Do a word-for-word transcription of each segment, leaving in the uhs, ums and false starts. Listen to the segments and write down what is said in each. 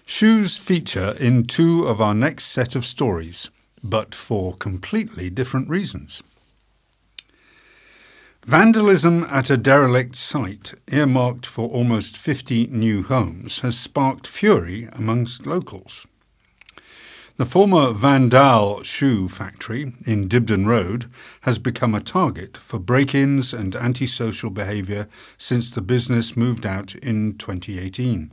Shoes feature in two of our next set of stories, but for completely different reasons. Vandalism at a derelict site earmarked for almost fifty new homes has sparked fury amongst locals. The former Vandal shoe factory in Dibden Road has become a target for break-ins and antisocial behaviour since the business moved out in twenty eighteen.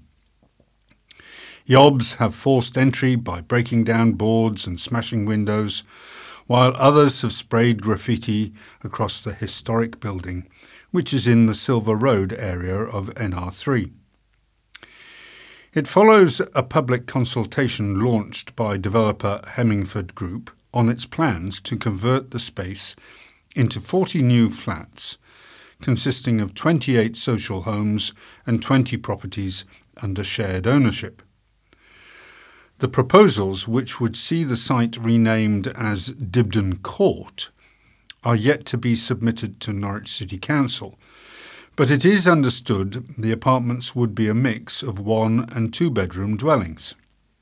Yobs have forced entry by breaking down boards and smashing windows, while others have sprayed graffiti across the historic building, which is in the Silver Road area of N R three. It follows a public consultation launched by developer Hemmingford Group on its plans to convert the space into forty new flats, consisting of twenty-eight social homes and twenty properties under shared ownership. The proposals, which would see the site renamed as Dibden Court, are yet to be submitted to Norwich City Council, but it is understood the apartments would be a mix of one and two bedroom dwellings.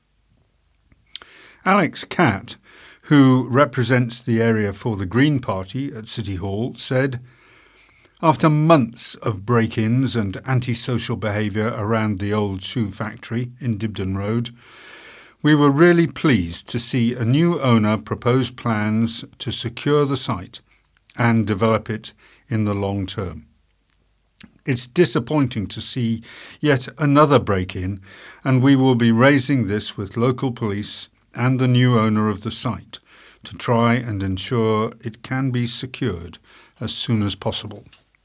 Alex Catt, who represents the area for the Green Party at City Hall, said, "After months of break-ins and antisocial behaviour around the old shoe factory in Dibden Road, we were really pleased to see a new owner propose plans to secure the site and develop it in the long term. It's disappointing to see yet another break-in, and we will be raising this with local police and the new owner of the site to try and ensure it can be secured as soon as possible."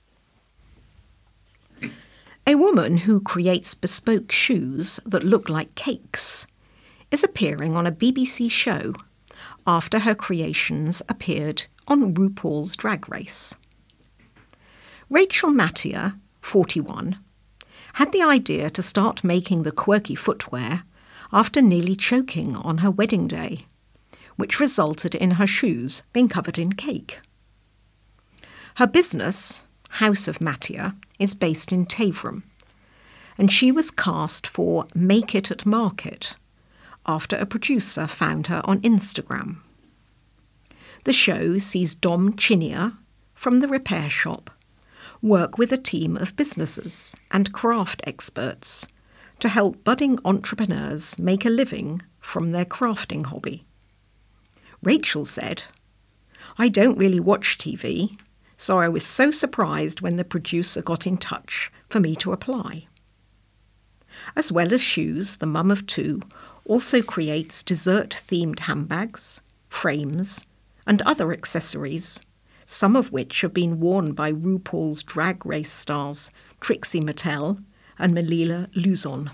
A woman who creates bespoke shoes that look like cakes is appearing on a B B C show after her creations appeared on RuPaul's Drag Race. Rachel Mattia, forty-one, had the idea to start making the quirky footwear after nearly choking on her wedding day, which resulted in her shoes being covered in cake. Her business, House of Mattia, is based in Taverham, and she was cast for Make It at Market after a producer found her on Instagram. The show sees Dom Chinia from the repair shop work with a team of businesses and craft experts to help budding entrepreneurs make a living from their crafting hobby. Rachel said, "I don't really watch T V, so I was so surprised when the producer got in touch for me to apply." As well as shoes, the mum of two also creates dessert-themed handbags, frames, and other accessories, some of which have been worn by RuPaul's Drag Race stars Trixie Mattel and Melila Luzon.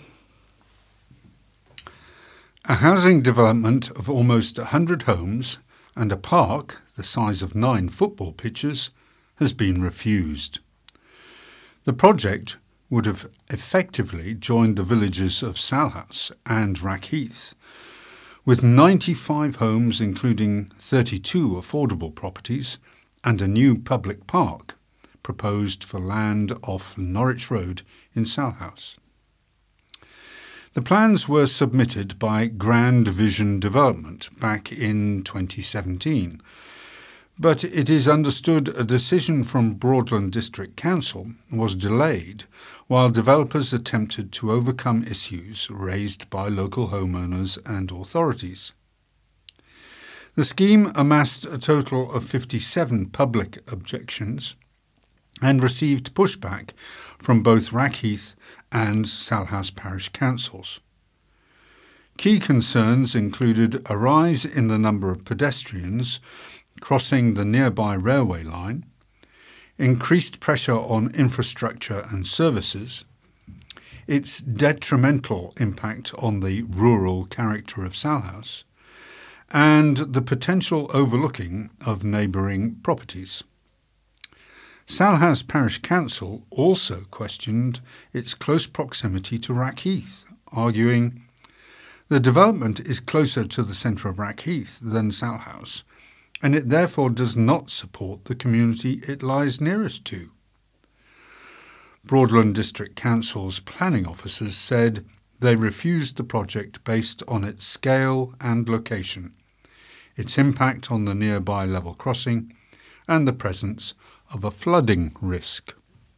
A housing development of almost one hundred homes and a park the size of nine football pitches has been refused. The project would have effectively joined the villages of Salhouse and Rackheath, with ninety-five homes including thirty-two affordable properties and a new public park proposed for land off Norwich Road in Salhouse. The plans were submitted by Grand Vision Development back in twenty seventeen, but it is understood a decision from Broadland District Council was delayed while developers attempted to overcome issues raised by local homeowners and authorities. The scheme amassed a total of fifty-seven public objections and received pushback from both Rackheath and Salhouse Parish Councils. Key concerns included a rise in the number of pedestrians crossing the nearby railway line, increased pressure on infrastructure and services, its detrimental impact on the rural character of Salhouse, and the potential overlooking of neighbouring properties. Salhouse Parish Council also questioned its close proximity to Rackheath, arguing, "The development is closer to the centre of Rackheath than Salhouse, and it therefore does not support the community it lies nearest to." Broadland District Council's planning officers said they refused the project based on its scale and location, its impact on the nearby level crossing, and the presence of a flooding risk.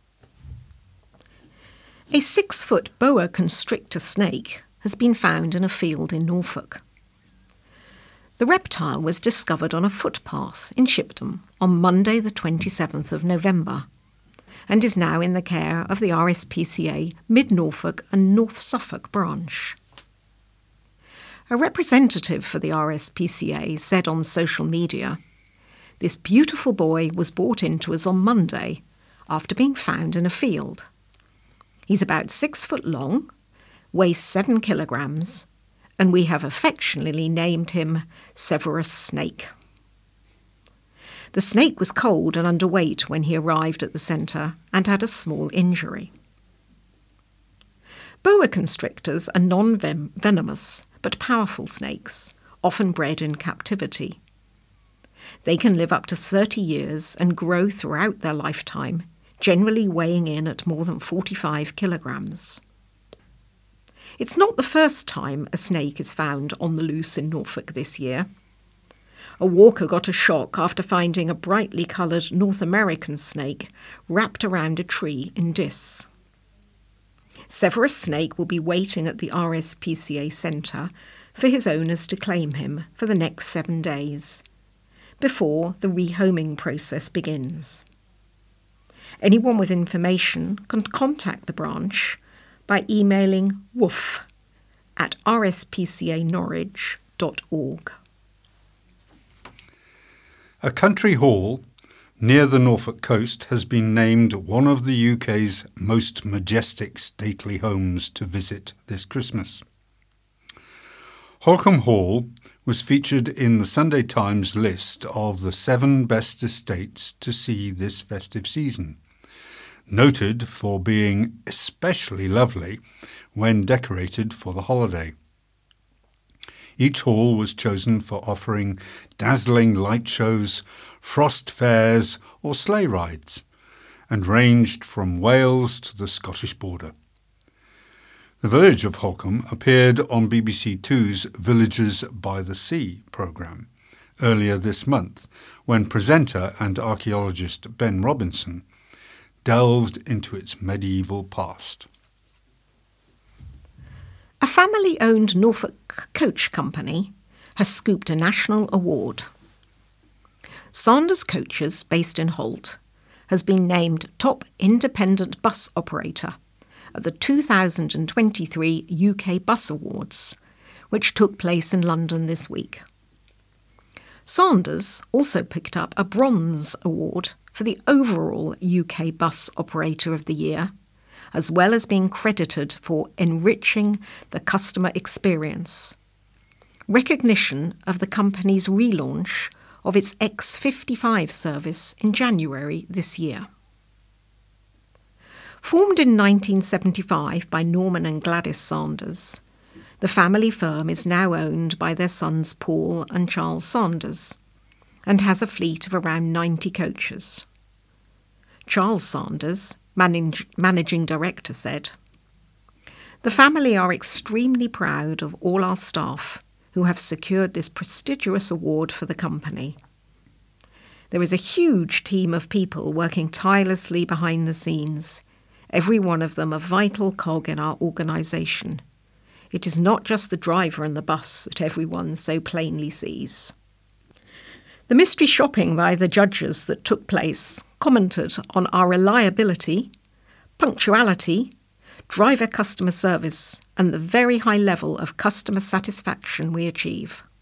A six-foot boa constrictor snake has been found in a field in Norfolk. The reptile was discovered on a footpath in Shipdham on Monday the twenty-seventh of November and is now in the care of the R S P C A Mid-Norfolk and North Suffolk branch. A representative for the R S P C A said on social media, "This beautiful boy was brought in to us on Monday after being found in a field. He's about six foot long, weighs seven kilograms, and we have affectionately named him Severus Snake." The snake was cold and underweight when he arrived at the centre and had a small injury. Boa constrictors are non-venomous but powerful snakes, often bred in captivity. They can live up to thirty years and grow throughout their lifetime, generally weighing in at more than forty-five kilograms. It's not the first time a snake is found on the loose in Norfolk this year. A walker got a shock after finding a brightly coloured North American snake wrapped around a tree in Diss. Severus Snake will be waiting at the R S P C A Centre for his owners to claim him for the next seven days, before the rehoming process begins. Anyone with information can contact the branch by emailing woof at r s p c a norwich dot org. A country hall near the Norfolk coast has been named one of the U K's most majestic stately homes to visit this Christmas. Holkham Hall was featured in the Sunday Times list of the seven best estates to see this festive season, noted for being especially lovely when decorated for the holiday. Each hall was chosen for offering dazzling light shows, frost fairs or sleigh rides, and ranged from Wales to the Scottish border. The village of Holkham appeared on B B C Two's Villages by the Sea programme earlier this month, when presenter and archaeologist Ben Robinson delved into its medieval past. A family-owned Norfolk coach company has scooped a national award. Sanders Coaches, based in Holt, has been named Top Independent Bus Operator at the two thousand twenty-three U K Bus Awards, which took place in London this week. Sanders also picked up a Bronze Award for the overall U K Bus Operator of the Year, as well as being credited for enriching the customer experience. Recognition of the company's relaunch of its X fifty-five service in January this year. Formed in nineteen seventy-five by Norman and Gladys Sanders, the family firm is now owned by their sons Paul and Charles Sanders and has a fleet of around ninety coaches. Charles Sanders, manage, managing director, said, "The family are extremely proud of all our staff who have secured this prestigious award for the company. There is a huge team of people working tirelessly behind the scenes, every one of them a vital cog in our organisation. It is not just the driver and the bus that everyone so plainly sees." The mystery shopping by the judges that took place commented on our reliability, punctuality, driver customer service, and the very high level of customer satisfaction we achieve.